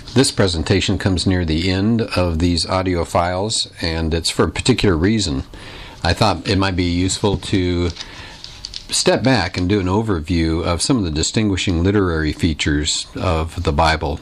This presentation comes near the end of these audio files, and it's for a particular reason. I thought it might be useful to step back and do an overview of some of the distinguishing literary features of the Bible.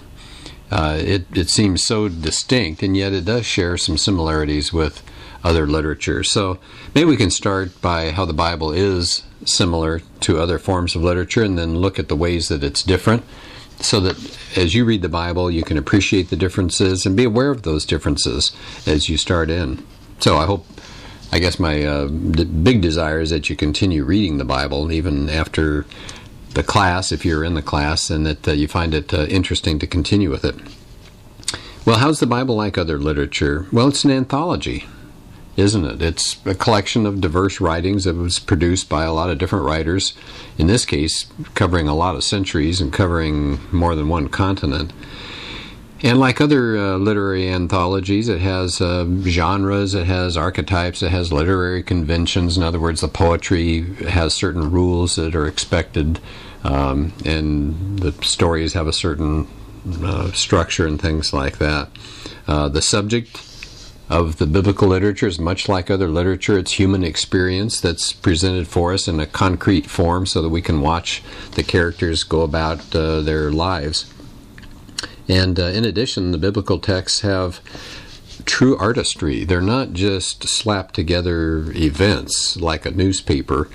It seems so distinct, and yet it does share some similarities with other literature. So maybe we can start by how the Bible is similar to other forms of literature, and then look at the ways that it's different, so that as you read the Bible, you can appreciate the differences and be aware of those differences as you start in. So I guess my big desire is that you continue reading the Bible even after the class, if you're in the class, and that you find it interesting to continue with it. Well, how's the Bible like other literature? Well, it's an anthology, isn't it? It's a collection of diverse writings that was produced by a lot of different writers, in this case covering a lot of centuries and covering more than one continent. And like other literary anthologies, it has genres, it has archetypes, it has literary conventions. In other words, the poetry has certain rules that are expected, and the stories have a certain structure and things like that. The subject of the biblical literature is much like other literature. It's human experience that's presented for us in a concrete form so that we can watch the characters go about their lives. And in addition, the biblical texts have true artistry. They're not just slapped together events like a newspaper.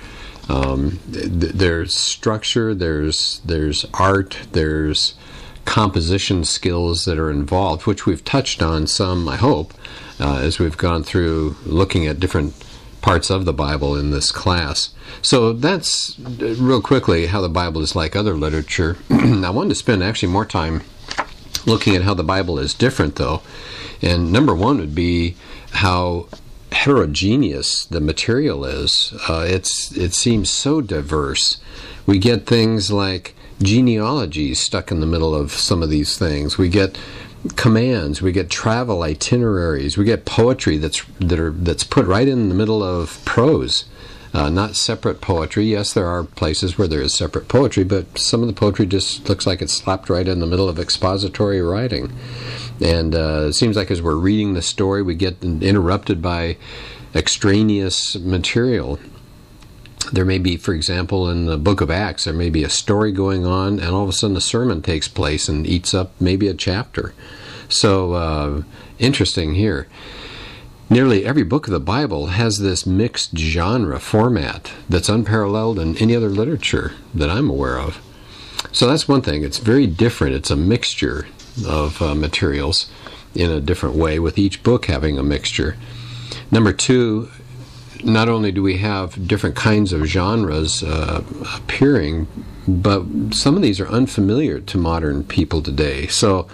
There's structure, there's art, there's composition skills that are involved, which we've touched on some, I hope, as we've gone through looking at different parts of the Bible in this class. So that's real quickly how the Bible is like other literature. I wanted to spend actually more time looking at how the Bible is different, though. And number one would be how heterogeneous the material is. It seems so diverse. We get things like genealogies stuck in the middle of some of these things. We get commands, we get travel itineraries, we get poetry that's put right in the middle of prose, not separate poetry. Yes, there are places where there is separate poetry, but some of the poetry just looks like it's slapped right in the middle of expository writing. And it seems like as we're reading the story, we get interrupted by extraneous material. There may be, for example, in the book of Acts, there may be a story going on, and all of a sudden a sermon takes place and eats up maybe a chapter. So, interesting here. Nearly every book of the Bible has this mixed genre format that's unparalleled in any other literature that I'm aware of. So that's one thing. It's very different. It's a mixture of materials in a different way, with each book having a mixture. Number two, not only do we have different kinds of genres appearing, but some of these are unfamiliar to modern people today. So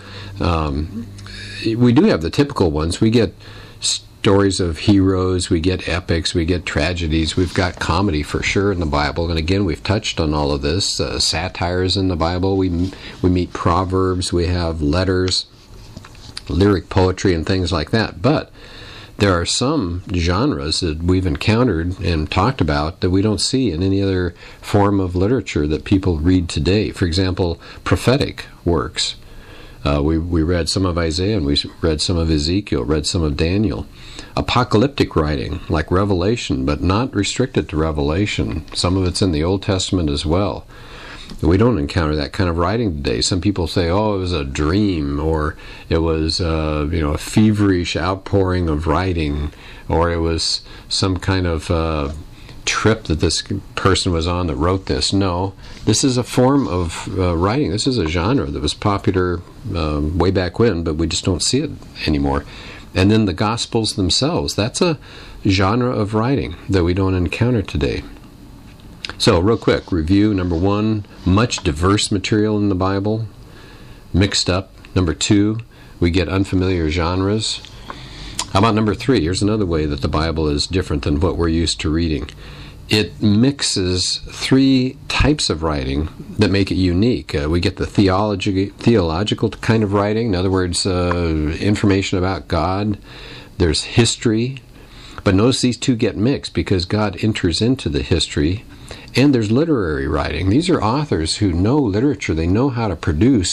we do have the typical ones. We get stories of heroes, we get epics, we get tragedies, we've got comedy for sure in the Bible. And again, we've touched on all of this. Satires in the Bible, we meet proverbs, we have letters, lyric poetry, and things like that. But there are some genres that we've encountered and talked about that we don't see in any other form of literature that people read today. For example, prophetic works. We read some of Isaiah, and we read some of Ezekiel, read some of Daniel. Apocalyptic writing, like Revelation, but not restricted to Revelation. Some of it's in the Old Testament as well. We don't encounter that kind of writing today. Some people say, oh, it was a dream, or it was a feverish outpouring of writing, or it was some kind of trip that this person was on that wrote this. No, this is a form of writing. This is a genre that was popular way back when, but we just don't see it anymore. And then the Gospels themselves, that's a genre of writing that we don't encounter today. So, real quick, review. Number one, much diverse material in the Bible, mixed up. Number two, we get unfamiliar genres. How about number three? Here's another way that the Bible is different than what we're used to reading. It mixes three types of writing that make it unique. We get the theological kind of writing, in other words, information about God. There's history. But notice these two get mixed because God enters into the history. And there's literary writing. These are authors who know literature. They know how to produce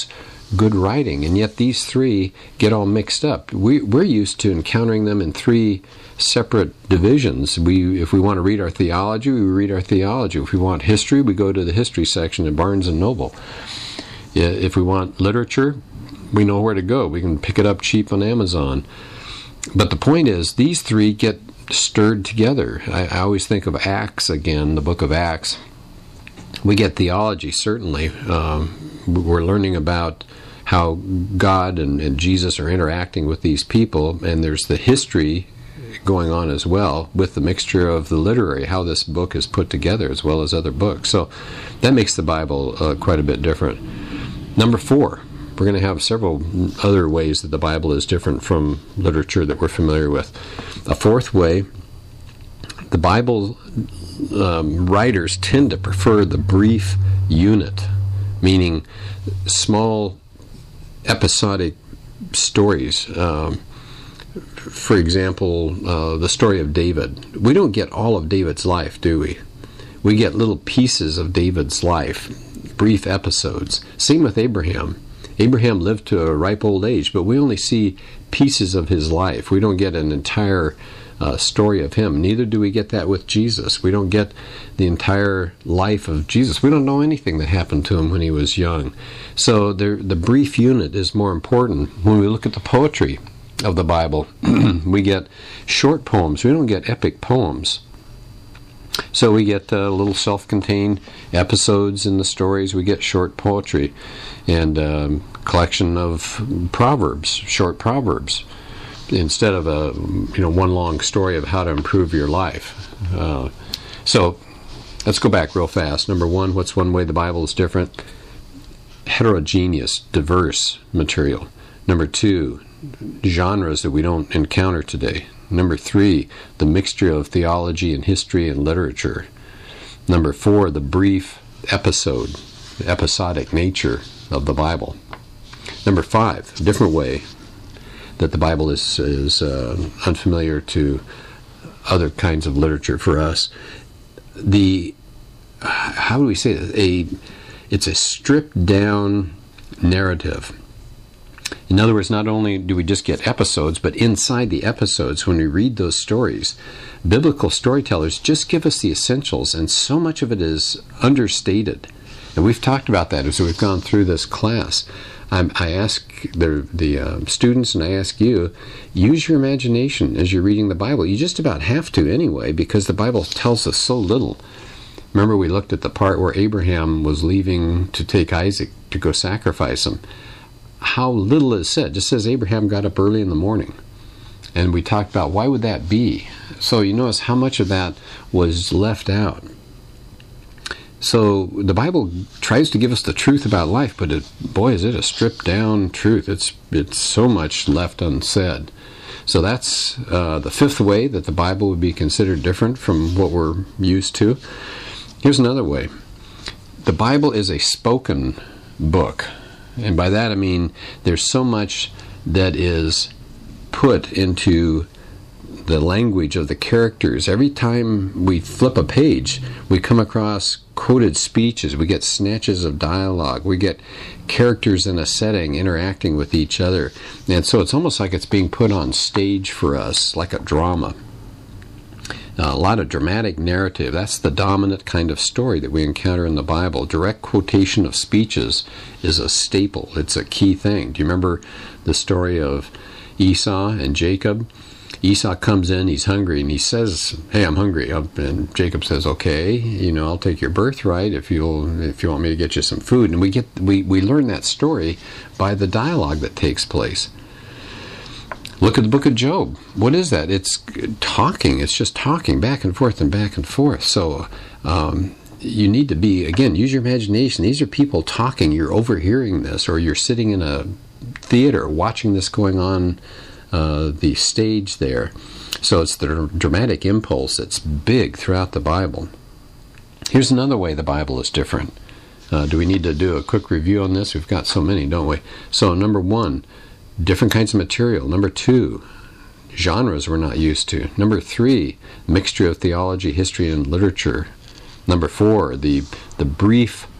good writing, and yet these three get all mixed up. We're used to encountering them in three separate divisions. If we want to read our theology, we read our theology. If we want history, we go to the history section at Barnes & Noble. If we want literature, we know where to go. We can pick it up cheap on Amazon. But the point is, these three get stirred together. I always think of Acts again, the book of Acts. We get theology, certainly. We're learning about how God and Jesus are interacting with these people, and there's the history going on as well, with the mixture of the literary, how this book is put together, as well as other books. So that makes the Bible quite a bit different. Number 4, we're going to have several other ways that the Bible is different from literature that we're familiar with. A fourth way, the Bible writers tend to prefer the brief unit, meaning small episodic stories. For example, the story of David. We don't get all of David's life, do we? We get little pieces of David's life, brief episodes. Same with Abraham. Abraham lived to a ripe old age, but we only see pieces of his life. We don't get an entire story of him. Neither do we get that with Jesus. We don't get the entire life of Jesus. We don't know anything that happened to him when he was young. So the brief unit is more important. When we look at the poetry of the Bible, we get short poems. We don't get epic poems. So we get little self-contained episodes in the stories. We get short poetry and collection of proverbs, short proverbs, instead of a one long story of how to improve your life. So let's go back real fast. Number 1, what's one way the Bible is different? Heterogeneous, diverse material. Number 2, genres that we don't encounter today. Number 3, the mixture of theology and history and literature. Number 4, the brief episodic nature of the Bible. Number 5, a different way that the Bible is unfamiliar to other kinds of literature for us. How do we say it? It's a stripped down narrative. In other words, not only do we just get episodes, but inside the episodes, when we read those stories, biblical storytellers just give us the essentials, and so much of it is understated. And we've talked about that as we've gone through this class. I ask the students, and I ask you, use your imagination as you're reading the Bible. You just about have to anyway, because the Bible tells us so little. Remember, we looked at the part where Abraham was leaving to take Isaac to go sacrifice him. How little is said. It just says Abraham got up early in the morning. And we talked about why would that be. So you notice how much of that was left out. So the Bible tries to give us the truth about life, but boy, is it a stripped down truth. It's so much left unsaid. So that's the 5th way that the Bible would be considered different from what we're used to. Here's another way. The Bible is a spoken book. And by that I mean there's so much that is put into the language of the characters. Every time we flip a page, we come across quoted speeches. We get snatches of dialogue. We get characters in a setting interacting with each other. And so it's almost like it's being put on stage for us, like a drama. A lot of dramatic narrative. That's the dominant kind of story that we encounter in the Bible. Direct quotation of speeches is a staple. It's a key thing. Do you remember the story of Esau and Jacob? Esau comes in, he's hungry, and he says, "Hey, I'm hungry." And Jacob says, "Okay, I'll take your birthright if you want me to get you some food." And we learn that story by the dialogue that takes place. Look at the book of Job. What is that? It's talking. It's just talking back and forth and back and forth. So you need to use your imagination. These are people talking. You're overhearing this, or you're sitting in a theater watching this going on the stage there. So it's the dramatic impulse that's big throughout the Bible. Here's another way the Bible is different. Do we need to do a quick review on this? We've got so many, don't we? So number 1, different kinds of material. Number 2, genres we're not used to. Number 3, mixture of theology, history, and literature. Number 4, the brief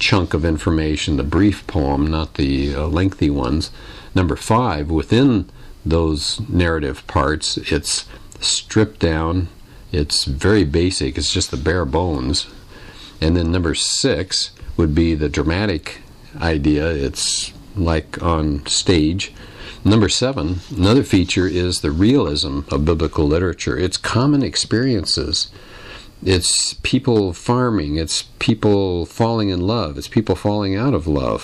chunk of information, the brief poem, not the lengthy ones. Number 5, within those narrative parts, it's stripped down, it's very basic, it's just the bare bones. And then number 6 would be the dramatic idea, it's like on stage. Number 7, another feature is the realism of biblical literature. It's common experiences. It's people farming. It's people falling in love. It's people falling out of love.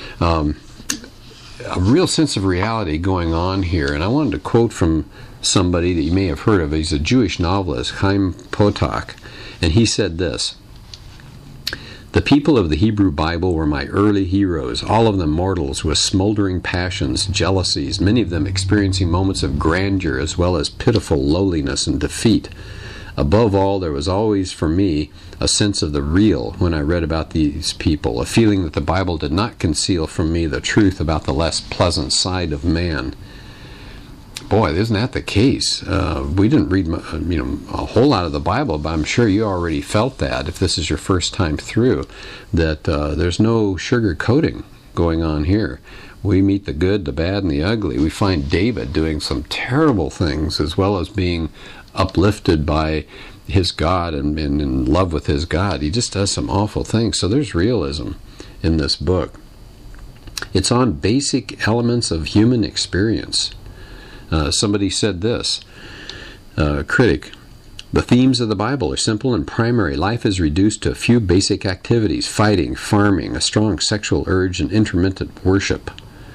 A real sense of reality going on here. And I wanted to quote from somebody that you may have heard of. He's a Jewish novelist, Chaim Potok. And he said this: "The people of the Hebrew Bible were my early heroes, all of them mortals with smoldering passions, jealousies, many of them experiencing moments of grandeur as well as pitiful lowliness and defeat. Above all, there was always for me a sense of the real when I read about these people, a feeling that the Bible did not conceal from me the truth about the less pleasant side of man." Boy, isn't that the case? We didn't read a whole lot of the Bible, but I'm sure you already felt that, if this is your first time through, that there's no sugar coating going on here. We meet the good, the bad, and the ugly. We find David doing some terrible things as well as being uplifted by his God and in love with his God. He just does some awful things. So there's realism in this book. It's on basic elements of human experience. Somebody said this, a critic: "The themes of the Bible are simple and primary. Life is reduced to a few basic activities: fighting, farming, a strong sexual urge, and intermittent worship.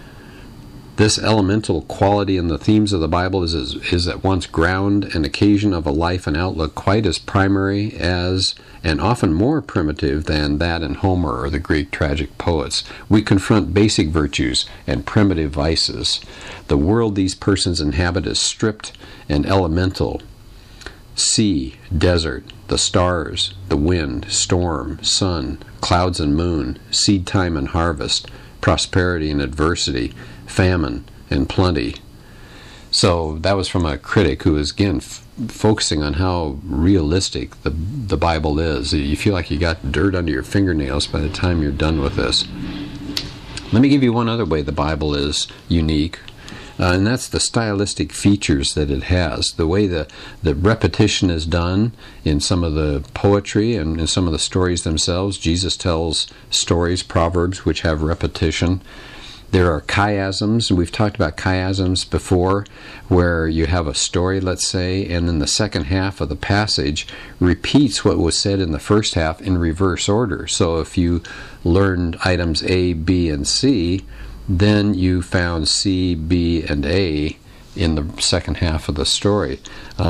This elemental quality in the themes of the Bible is at once ground and occasion of a life and outlook quite as primary as, and often more primitive than, that in Homer or the Greek tragic poets. We confront basic virtues and primitive vices. The world these persons inhabit is stripped and elemental. Sea, desert, the stars, the wind, storm, sun, clouds and moon, seed time and harvest, prosperity and adversity, famine and plenty." So that was from a critic who was, again, focusing on how realistic the Bible is. You feel like you got dirt under your fingernails by the time you're done with this. Let me give you one other way the Bible is unique, and that's the stylistic features that it has. The way the repetition is done in some of the poetry and in some of the stories themselves. Jesus tells stories, proverbs, which have repetition. There are chiasms, and we've talked about chiasms before, where you have a story, let's say, and then the second half of the passage repeats what was said in the first half in reverse order. So if you learned items A, B, and C, then you found C, B, and A in the second half of the story.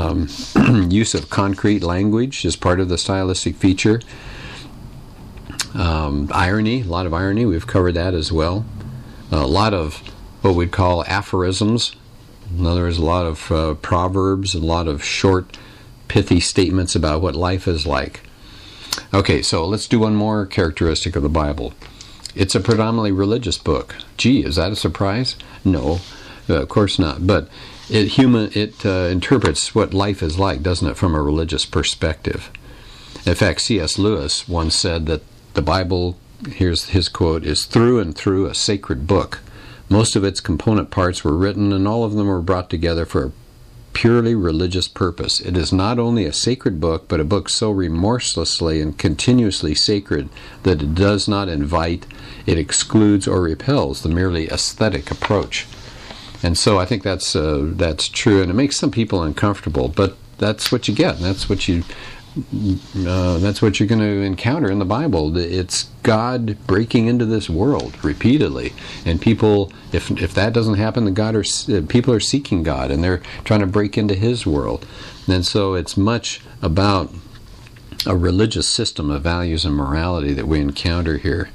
Use of concrete language is part of the stylistic feature. Irony, a lot of irony, we've covered that as well. A lot of what we'd call aphorisms. In other words, a lot of proverbs, a lot of short, pithy statements about what life is like. Okay, so let's do one more characteristic of the Bible. It's a predominantly religious book. Gee, is that a surprise? No, of course not. But it interprets what life is like, doesn't it, from a religious perspective. In fact, C.S. Lewis once said that the Bible, here's his quote, is through and through a sacred book. Most of its component parts were written, and all of them were brought together for a purely religious purpose. It is not only a sacred book, but a book so remorselessly and continuously sacred that it does not invite, it excludes or repels the merely aesthetic approach. And so I think that's true, and it makes some people uncomfortable, but that's what you get, and that's what you're going to encounter in the Bible. It's God breaking into this world repeatedly, and people, if that doesn't happen, people are seeking God, and they're trying to break into His world. And so it's much about a religious system of values and morality that we encounter here.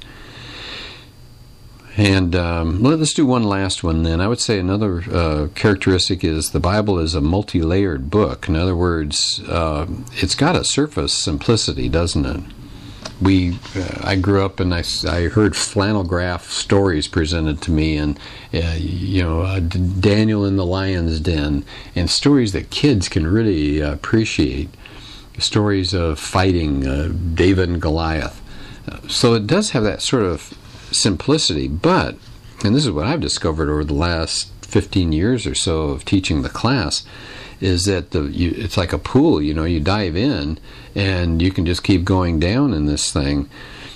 And let's do one last one then. I would say another characteristic is the Bible is a multi-layered book. In other words, it's got a surface simplicity, doesn't it? I grew up and I heard flannel graph stories presented to me, and Daniel in the lion's den, and stories that kids can really appreciate. Stories of fighting, David and Goliath. So it does have that sort of simplicity, but, and this is what I've discovered over the last 15 years or so of teaching the class, is that it's like a pool. You dive in and you can just keep going down in this thing.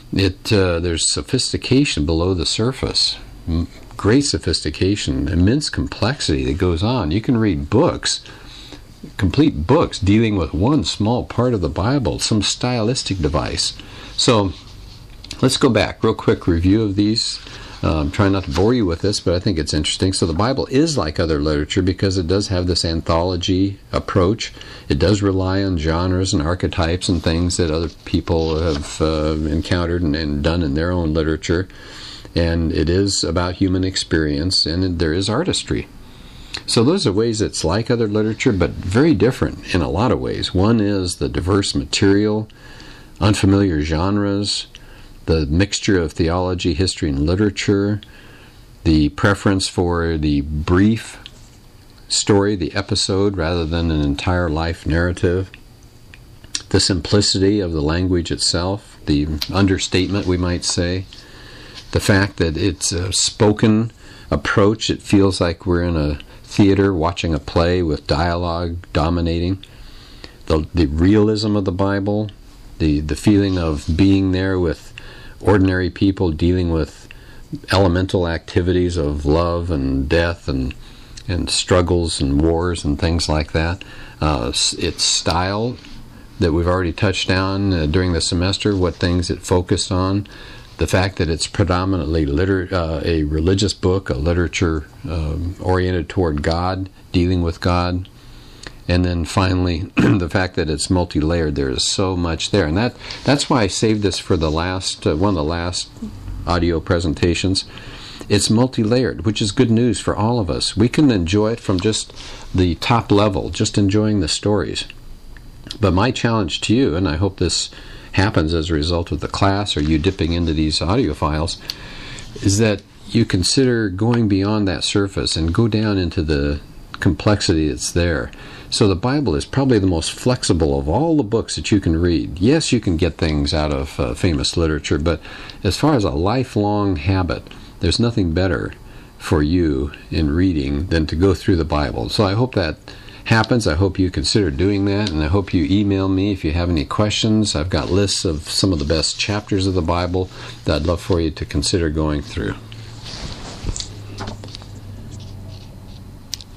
There's sophistication below the surface, great sophistication, immense complexity that goes on. You can read books, complete books dealing with one small part of the Bible, some stylistic device. So let's go back, real quick review of these. I'm trying not to bore you with this, but I think it's interesting. So the Bible is like other literature because it does have this anthology approach. It does rely on genres and archetypes and things that other people have encountered and done in their own literature. And it is about human experience, and there is artistry. So those are ways it's like other literature, but very different in a lot of ways. One is the diverse material, unfamiliar genres, the mixture of theology, history, and literature, the preference for the brief story, the episode, rather than an entire life narrative, the simplicity of the language itself, the understatement, we might say, the fact that it's a spoken approach. It feels like we're in a theater watching a play with dialogue dominating, the realism of the Bible, the feeling of being there with ordinary people dealing with elemental activities of love and death and struggles and wars and things like that. Its style that we've already touched on during the semester, what things it focused on, the fact that it's predominantly a religious book, a literature oriented toward God, dealing with God. And then finally, the fact that it's multi-layered. There is so much there. And that's why I saved this for the last one of the last audio presentations. It's multi-layered, which is good news for all of us. We can enjoy it from just the top level, just enjoying the stories. But my challenge to you, and I hope this happens as a result of the class or you dipping into these audio files, is that you consider going beyond that surface and go down into the complexity that's there. So the Bible is probably the most flexible of all the books that you can read. Yes, you can get things out of famous literature, but as far as a lifelong habit, there's nothing better for you in reading than to go through the Bible. So I hope that happens. I hope you consider doing that, and I hope you email me if you have any questions. I've got lists of some of the best chapters of the Bible that I'd love for you to consider going through.